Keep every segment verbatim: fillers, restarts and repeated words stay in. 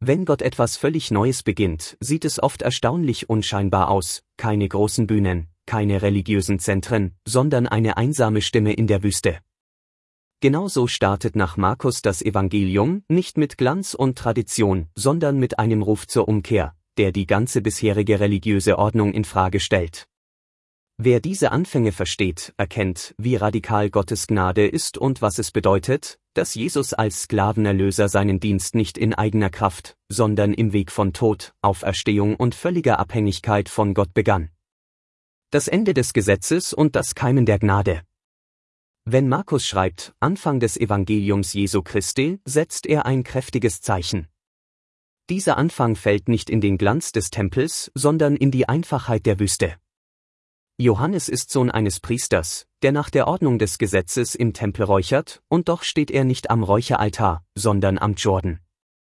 Wenn Gott etwas völlig Neues beginnt, sieht es oft erstaunlich unscheinbar aus, keine großen Bühnen, keine religiösen Zentren, sondern eine einsame Stimme in der Wüste. Genauso startet nach Markus das Evangelium, nicht mit Glanz und Tradition, sondern mit einem Ruf zur Umkehr, der die ganze bisherige religiöse Ordnung in Frage stellt. Wer diese Anfänge versteht, erkennt, wie radikal Gottes Gnade ist und was es bedeutet, dass Jesus als Sklavenerlöser seinen Dienst nicht in eigener Kraft, sondern im Weg von Tod, Auferstehung und völliger Abhängigkeit von Gott begann. Das Ende des Gesetzes und das Keimen der Gnade. Wenn Markus schreibt, Anfang des Evangeliums Jesu Christi, setzt er ein kräftiges Zeichen. Dieser Anfang fällt nicht in den Glanz des Tempels, sondern in die Einfachheit der Wüste. Johannes ist Sohn eines Priesters, der nach der Ordnung des Gesetzes im Tempel räuchert, und doch steht er nicht am Räucheraltar, sondern am Jordan.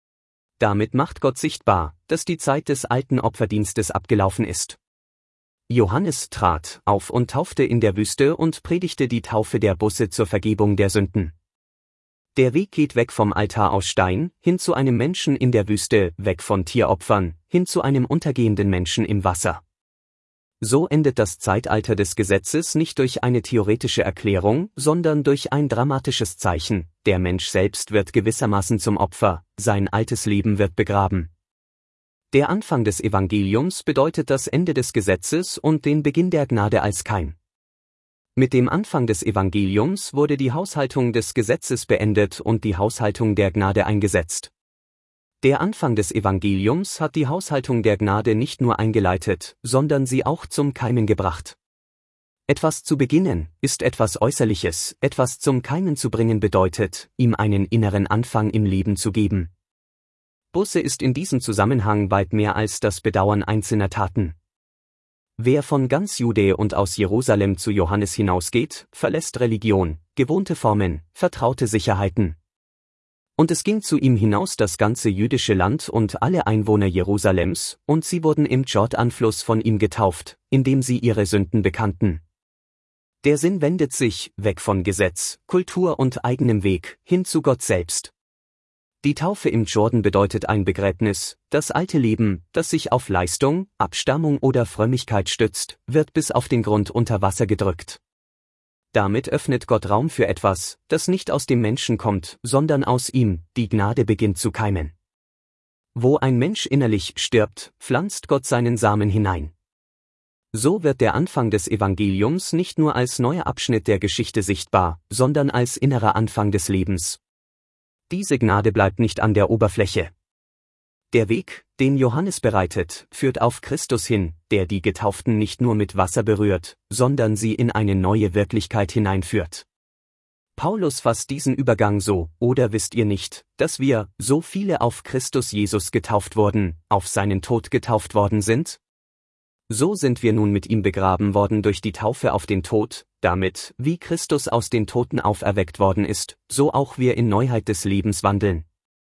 Damit macht Gott sichtbar, dass die Zeit des alten Opferdienstes abgelaufen ist. Johannes trat auf und taufte in der Wüste und predigte die Taufe der Busse zur Vergebung der Sünden. Der Weg geht weg vom Altar aus Stein, hin zu einem Menschen in der Wüste, weg von Tieropfern, hin zu einem untergehenden Menschen im Wasser. So endet das Zeitalter des Gesetzes nicht durch eine theoretische Erklärung, sondern durch ein dramatisches Zeichen: Der Mensch selbst wird gewissermaßen zum Opfer, sein altes Leben wird begraben. Der Anfang des Evangeliums bedeutet das Ende des Gesetzes und den Beginn der Gnade als Keim. Mit dem Anfang des Evangeliums wurde die Haushaltung des Gesetzes beendet und die Haushaltung der Gnade eingesetzt. Der Anfang des Evangeliums hat die Haushaltung der Gnade nicht nur eingeleitet, sondern sie auch zum Keimen gebracht. Etwas zu beginnen, ist etwas Äußerliches, etwas zum Keimen zu bringen bedeutet, ihm einen inneren Anfang im Leben zu geben. Busse ist in diesem Zusammenhang weit mehr als das Bedauern einzelner Taten. Wer von ganz Judäa und aus Jerusalem zu Johannes hinausgeht, verlässt Religion, gewohnte Formen, vertraute Sicherheiten. Und es ging zu ihm hinaus das ganze jüdische Land und alle Einwohner Jerusalems, und sie wurden im Jordanfluss von ihm getauft, indem sie ihre Sünden bekannten. Der Sinn wendet sich, weg von Gesetz, Kultur und eigenem Weg, hin zu Gott selbst. Die Taufe im Jordan bedeutet ein Begräbnis: Das alte Leben, das sich auf Leistung, Abstammung oder Frömmigkeit stützt, wird bis auf den Grund unter Wasser gedrückt. Damit öffnet Gott Raum für etwas, das nicht aus dem Menschen kommt, sondern aus ihm. Die Gnade beginnt zu keimen. Wo ein Mensch innerlich stirbt, pflanzt Gott seinen Samen hinein. So wird der Anfang des Evangeliums nicht nur als neuer Abschnitt der Geschichte sichtbar, sondern als innerer Anfang des Lebens. Diese Gnade bleibt nicht an der Oberfläche. Der Weg, den Johannes bereitet, führt auf Christus hin, der die Getauften nicht nur mit Wasser berührt, sondern sie in eine neue Wirklichkeit hineinführt. Paulus fasst diesen Übergang so: Oder wisst ihr nicht, dass wir, so viele auf Christus Jesus getauft wurden, auf seinen Tod getauft worden sind? So sind wir nun mit ihm begraben worden durch die Taufe auf den Tod, damit, wie Christus aus den Toten auferweckt worden ist, so auch wir in Neuheit des Lebens wandeln.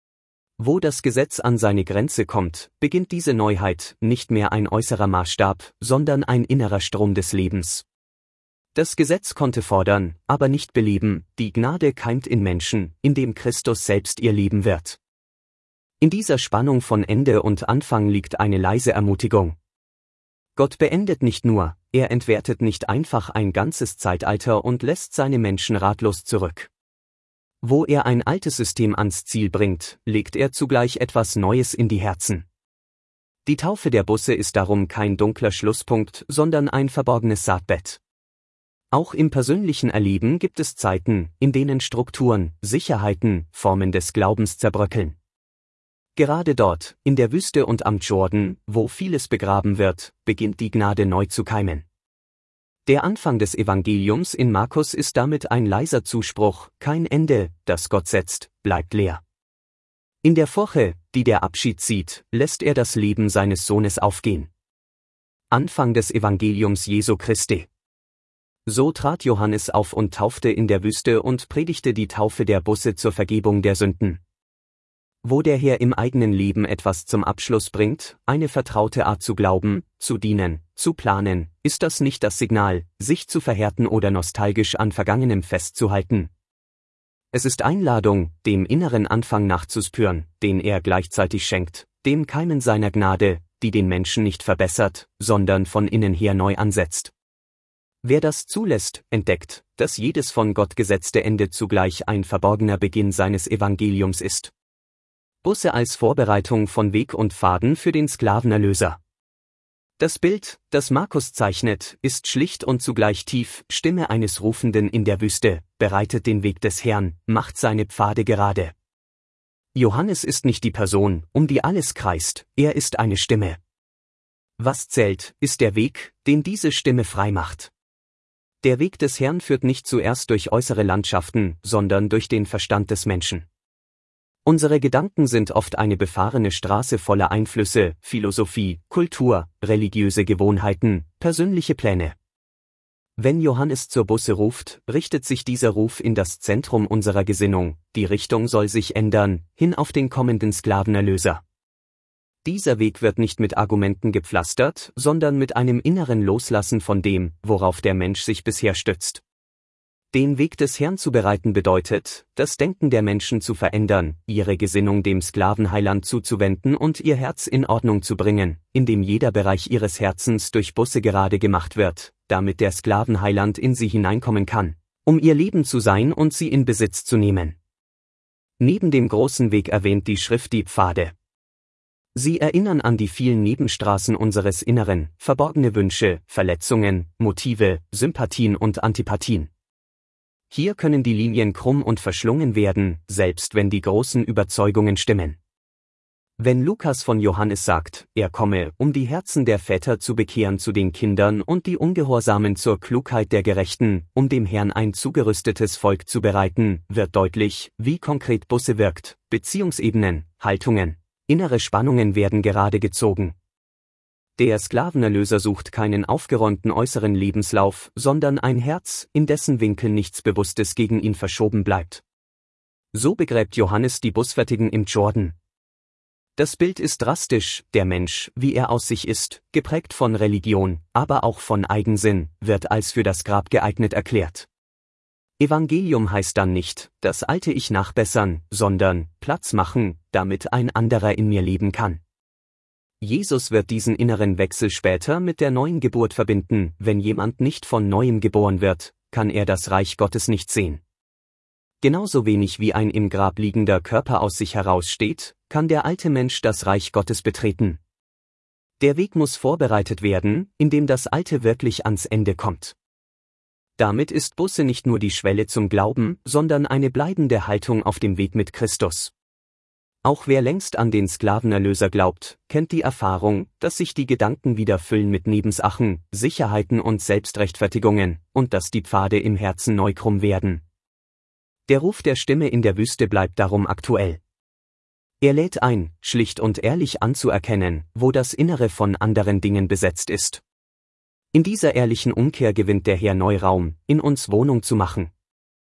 Wo das Gesetz an seine Grenze kommt, beginnt diese Neuheit, nicht mehr ein äußerer Maßstab, sondern ein innerer Strom des Lebens. Das Gesetz konnte fordern, aber nicht beleben, die Gnade keimt in Menschen, indem Christus selbst ihr Leben wird. In dieser Spannung von Ende und Anfang liegt eine leise Ermutigung. Gott beendet nicht nur, er entwertet nicht einfach ein ganzes Zeitalter und lässt seine Menschen ratlos zurück. Wo er ein altes System ans Ziel bringt, legt er zugleich etwas Neues in die Herzen. Die Taufe der Busse ist darum kein dunkler Schlusspunkt, sondern ein verborgenes Saatbett. Auch im persönlichen Erleben gibt es Zeiten, in denen Strukturen, Sicherheiten, Formen des Glaubens zerbröckeln. Gerade dort, in der Wüste und am Jordan, wo vieles begraben wird, beginnt die Gnade neu zu keimen. Der Anfang des Evangeliums in Markus ist damit ein leiser Zuspruch: Kein Ende, das Gott setzt, bleibt leer. In der Furche, die der Abschied zieht, lässt er das Leben seines Sohnes aufgehen. Anfang des Evangeliums Jesu Christi. So trat Johannes auf und taufte in der Wüste und predigte die Taufe der Busse zur Vergebung der Sünden. Wo der Herr im eigenen Leben etwas zum Abschluss bringt, eine vertraute Art zu glauben, zu dienen, zu planen, ist das nicht das Signal, sich zu verhärten oder nostalgisch an Vergangenem festzuhalten. Es ist Einladung, dem inneren Anfang nachzuspüren, den er gleichzeitig schenkt, dem Keimen seiner Gnade, die den Menschen nicht verbessert, sondern von innen her neu ansetzt. Wer das zulässt, entdeckt, dass jedes von Gott gesetzte Ende zugleich ein verborgener Beginn seines Evangeliums ist. Busse als Vorbereitung von Weg und Faden für den Sklavenerlöser. Das Bild, das Markus zeichnet, ist schlicht und zugleich tief: Stimme eines Rufenden in der Wüste, bereitet den Weg des Herrn, macht seine Pfade gerade. Johannes ist nicht die Person, um die alles kreist, er ist eine Stimme. Was zählt, ist der Weg, den diese Stimme frei macht. Der Weg des Herrn führt nicht zuerst durch äußere Landschaften, sondern durch den Verstand des Menschen. Unsere Gedanken sind oft eine befahrene Straße voller Einflüsse, Philosophie, Kultur, religiöse Gewohnheiten, persönliche Pläne. Wenn Johannes zur Busse ruft, richtet sich dieser Ruf in das Zentrum unserer Gesinnung, die Richtung soll sich ändern, hin auf den kommenden Sklavenerlöser. Dieser Weg wird nicht mit Argumenten gepflastert, sondern mit einem inneren Loslassen von dem, worauf der Mensch sich bisher stützt. Den Weg des Herrn zu bereiten bedeutet, das Denken der Menschen zu verändern, ihre Gesinnung dem Sklavenheiland zuzuwenden und ihr Herz in Ordnung zu bringen, indem jeder Bereich ihres Herzens durch Busse gerade gemacht wird, damit der Sklavenheiland in sie hineinkommen kann, um ihr Leben zu sein und sie in Besitz zu nehmen. Neben dem großen Weg erwähnt die Schrift die Pfade. Sie erinnern an die vielen Nebenstraßen unseres Inneren, verborgene Wünsche, Verletzungen, Motive, Sympathien und Antipathien. Hier können die Linien krumm und verschlungen werden, selbst wenn die großen Überzeugungen stimmen. Wenn Lukas von Johannes sagt, er komme, um die Herzen der Väter zu bekehren zu den Kindern und die Ungehorsamen zur Klugheit der Gerechten, um dem Herrn ein zugerüstetes Volk zu bereiten, wird deutlich, wie konkret Busse wirkt. Beziehungsebenen, Haltungen, innere Spannungen werden gerade gezogen. Der Sklavenerlöser sucht keinen aufgeräumten äußeren Lebenslauf, sondern ein Herz, in dessen Winkel nichts Bewusstes gegen ihn verschoben bleibt. So begräbt Johannes die Bußfertigen im Jordan. Das Bild ist drastisch: Der Mensch, wie er aus sich ist, geprägt von Religion, aber auch von Eigensinn, wird als für das Grab geeignet erklärt. Evangelium heißt dann nicht, das alte Ich nachbessern, sondern Platz machen, damit ein anderer in mir leben kann. Jesus wird diesen inneren Wechsel später mit der neuen Geburt verbinden: Wenn jemand nicht von Neuem geboren wird, kann er das Reich Gottes nicht sehen. Genauso wenig wie ein im Grab liegender Körper aus sich heraussteht, kann der alte Mensch das Reich Gottes betreten. Der Weg muss vorbereitet werden, indem das Alte wirklich ans Ende kommt. Damit ist Busse nicht nur die Schwelle zum Glauben, sondern eine bleibende Haltung auf dem Weg mit Christus. Auch wer längst an den Sklavenerlöser glaubt, kennt die Erfahrung, dass sich die Gedanken wieder füllen mit Nebensachen, Sicherheiten und Selbstrechtfertigungen, und dass die Pfade im Herzen neu krumm werden. Der Ruf der Stimme in der Wüste bleibt darum aktuell. Er lädt ein, schlicht und ehrlich anzuerkennen, wo das Innere von anderen Dingen besetzt ist. In dieser ehrlichen Umkehr gewinnt der Herr neu Raum, in uns Wohnung zu machen.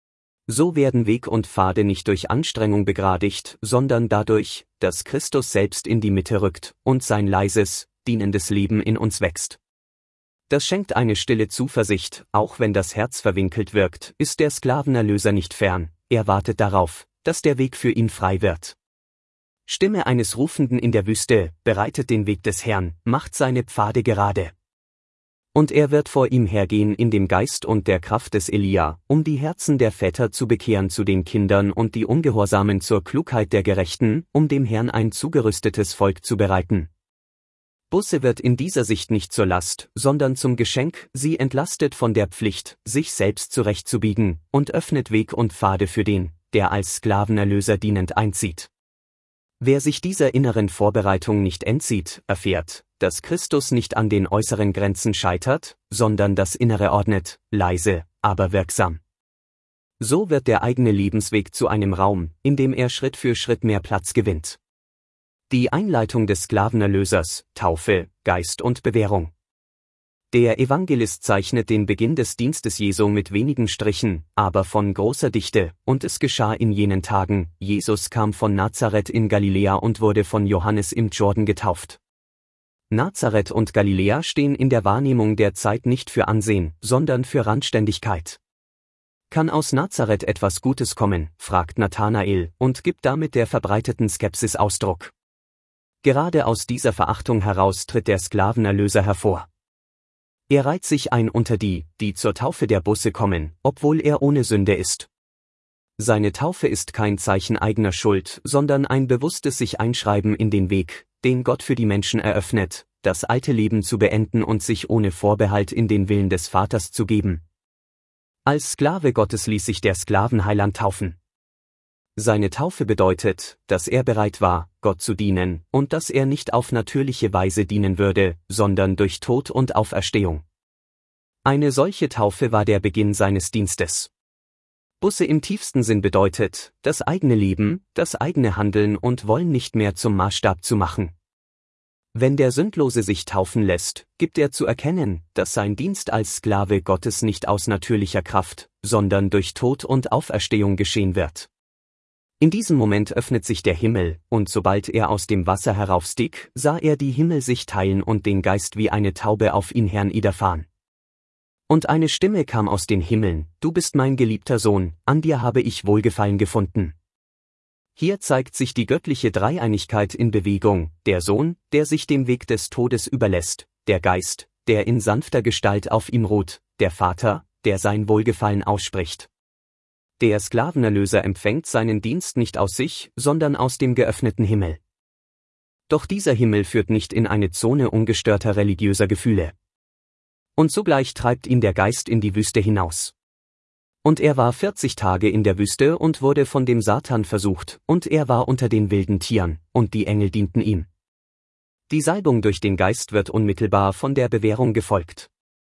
So werden Weg und Pfade nicht durch Anstrengung begradigt, sondern dadurch, dass Christus selbst in die Mitte rückt und sein leises, dienendes Leben in uns wächst. Das schenkt eine stille Zuversicht: Auch wenn das Herz verwinkelt wirkt, ist der Sklavenerlöser nicht fern, er wartet darauf, dass der Weg für ihn frei wird. Stimme eines Rufenden in der Wüste, bereitet den Weg des Herrn, macht seine Pfade gerade. Und er wird vor ihm hergehen in dem Geist und der Kraft des Elia, um die Herzen der Väter zu bekehren zu den Kindern und die Ungehorsamen zur Klugheit der Gerechten, um dem Herrn ein zugerüstetes Volk zu bereiten. Busse wird in dieser Sicht nicht zur Last, sondern zum Geschenk: Sie entlastet von der Pflicht, sich selbst zurechtzubiegen, und öffnet Weg und Pfade für den, der als Sklavenerlöser dienend einzieht. Wer sich dieser inneren Vorbereitung nicht entzieht, erfährt, dass Christus nicht an den äußeren Grenzen scheitert, sondern das Innere ordnet, leise, aber wirksam. So wird der eigene Lebensweg zu einem Raum, in dem er Schritt für Schritt mehr Platz gewinnt. Die Einleitung des Sklavenerlösers, Taufe, Geist und Bewährung. Der Evangelist zeichnet den Beginn des Dienstes Jesu mit wenigen Strichen, aber von großer Dichte: Und es geschah in jenen Tagen, Jesus kam von Nazareth in Galiläa und wurde von Johannes im Jordan getauft. Nazareth und Galiläa stehen in der Wahrnehmung der Zeit nicht für Ansehen, sondern für Randständigkeit. Kann aus Nazareth etwas Gutes kommen, fragt Nathanael und gibt damit der verbreiteten Skepsis Ausdruck. Gerade aus dieser Verachtung heraus tritt der Sklavenerlöser hervor. Er reiht sich ein unter die, die zur Taufe der Busse kommen, obwohl er ohne Sünde ist. Seine Taufe ist kein Zeichen eigener Schuld, sondern ein bewusstes sich Einschreiben in den Weg, den Gott für die Menschen eröffnet, das alte Leben zu beenden und sich ohne Vorbehalt in den Willen des Vaters zu geben. Als Sklave Gottes ließ sich der Sklavenheiland taufen. Seine Taufe bedeutet, dass er bereit war, Gott zu dienen, und dass er nicht auf natürliche Weise dienen würde, sondern durch Tod und Auferstehung. Eine solche Taufe war der Beginn seines Dienstes. Busse im tiefsten Sinn bedeutet, das eigene Leben, das eigene Handeln und Wollen nicht mehr zum Maßstab zu machen. Wenn der Sündlose sich taufen lässt, gibt er zu erkennen, dass sein Dienst als Sklave Gottes nicht aus natürlicher Kraft, sondern durch Tod und Auferstehung geschehen wird. In diesem Moment öffnet sich der Himmel, und sobald er aus dem Wasser heraufstieg, sah er die Himmel sich teilen und den Geist wie eine Taube auf ihn herniederfahren. Und eine Stimme kam aus den Himmeln: Du bist mein geliebter Sohn, an dir habe ich Wohlgefallen gefunden. Hier zeigt sich die göttliche Dreieinigkeit in Bewegung: der Sohn, der sich dem Weg des Todes überlässt, der Geist, der in sanfter Gestalt auf ihm ruht, der Vater, der sein Wohlgefallen ausspricht. Der Sklavenerlöser empfängt seinen Dienst nicht aus sich, sondern aus dem geöffneten Himmel. Doch dieser Himmel führt nicht in eine Zone ungestörter religiöser Gefühle. Und sogleich treibt ihn der Geist in die Wüste hinaus. Und er war vierzig Tage in der Wüste und wurde von dem Satan versucht, und er war unter den wilden Tieren, und die Engel dienten ihm. Die Salbung durch den Geist wird unmittelbar von der Bewährung gefolgt.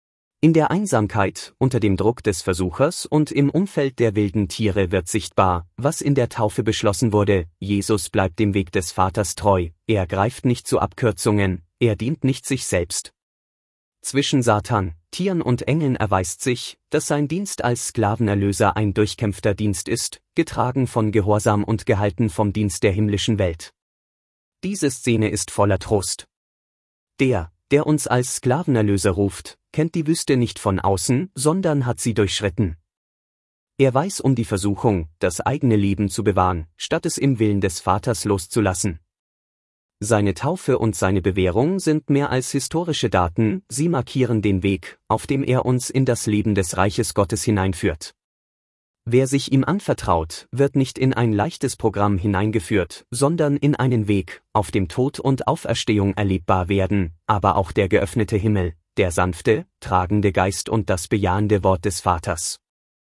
In der Einsamkeit, unter dem Druck des Versuchers und im Umfeld der wilden Tiere wird sichtbar, was in der Taufe beschlossen wurde: Jesus bleibt dem Weg des Vaters treu, er greift nicht zu Abkürzungen, er dient nicht sich selbst. Zwischen Satan, Tieren und Engeln erweist sich, dass sein Dienst als Sklavenerlöser ein durchkämpfter Dienst ist, getragen von Gehorsam und gehalten vom Dienst der himmlischen Welt. Diese Szene ist voller Trost. Der, der uns als Sklavenerlöser ruft, kennt die Wüste nicht von außen, sondern hat sie durchschritten. Er weiß um die Versuchung, das eigene Leben zu bewahren, statt es im Willen des Vaters loszulassen. Seine Taufe und seine Bewährung sind mehr als historische Daten, sie markieren den Weg, auf dem er uns in das Leben des Reiches Gottes hineinführt. Wer sich ihm anvertraut, wird nicht in ein leichtes Programm hineingeführt, sondern in einen Weg, auf dem Tod und Auferstehung erlebbar werden, aber auch der geöffnete Himmel, der sanfte, tragende Geist und das bejahende Wort des Vaters.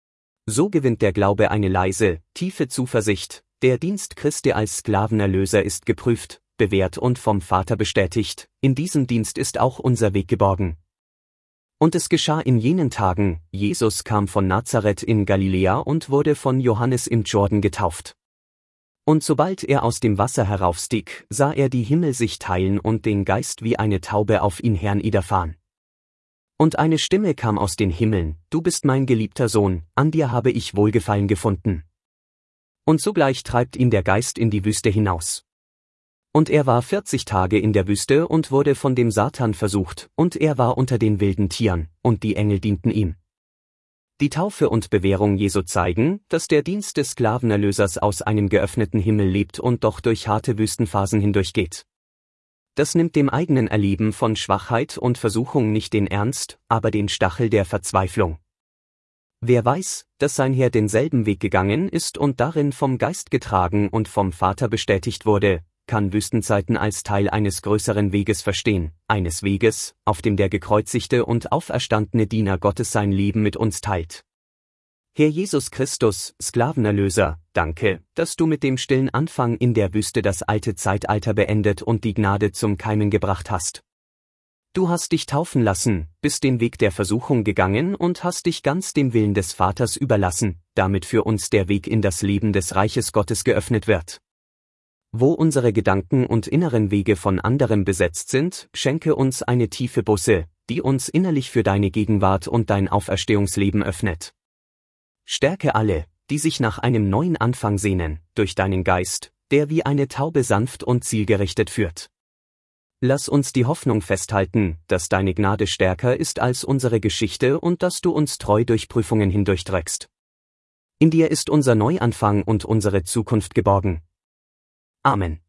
So gewinnt der Glaube eine leise, tiefe Zuversicht: Der Dienst Christi als Sklavenerlöser ist geprüft, bewährt und vom Vater bestätigt, in diesem Dienst ist auch unser Weg geborgen. Und es geschah in jenen Tagen: Jesus kam von Nazareth in Galiläa und wurde von Johannes im Jordan getauft. Und sobald er aus dem Wasser heraufstieg, sah er die Himmel sich teilen und den Geist wie eine Taube auf ihn herniederfahren. Und eine Stimme kam aus den Himmeln: Du bist mein geliebter Sohn, an dir habe ich Wohlgefallen gefunden. Und sogleich treibt ihn der Geist in die Wüste hinaus. Und er war vierzig Tage in der Wüste und wurde von dem Satan versucht, und er war unter den wilden Tieren, und die Engel dienten ihm. Die Taufe und Bewährung Jesu zeigen, dass der Dienst des Sklavenerlösers aus einem geöffneten Himmel lebt und doch durch harte Wüstenphasen hindurchgeht. Das nimmt dem eigenen Erleben von Schwachheit und Versuchung nicht den Ernst, aber den Stachel der Verzweiflung. Wer weiß, dass sein Herr denselben Weg gegangen ist und darin vom Geist getragen und vom Vater bestätigt wurde, kann Wüstenzeiten als Teil eines größeren Weges verstehen, eines Weges, auf dem der gekreuzigte und auferstandene Diener Gottes sein Leben mit uns teilt. Herr Jesus Christus, Sklavenerlöser, danke, dass du mit dem stillen Anfang in der Wüste das alte Zeitalter beendet und die Gnade zum Keimen gebracht hast. Du hast dich taufen lassen, bist den Weg der Versuchung gegangen und hast dich ganz dem Willen des Vaters überlassen, damit für uns der Weg in das Leben des Reiches Gottes geöffnet wird. Wo unsere Gedanken und inneren Wege von anderem besetzt sind, schenke uns eine tiefe Busse, die uns innerlich für deine Gegenwart und dein Auferstehungsleben öffnet. Stärke alle, die sich nach einem neuen Anfang sehnen, durch deinen Geist, der wie eine Taube sanft und zielgerichtet führt. Lass uns die Hoffnung festhalten, dass deine Gnade stärker ist als unsere Geschichte und dass du uns treu durch Prüfungen hindurchträgst. In dir ist unser Neuanfang und unsere Zukunft geborgen. Amen.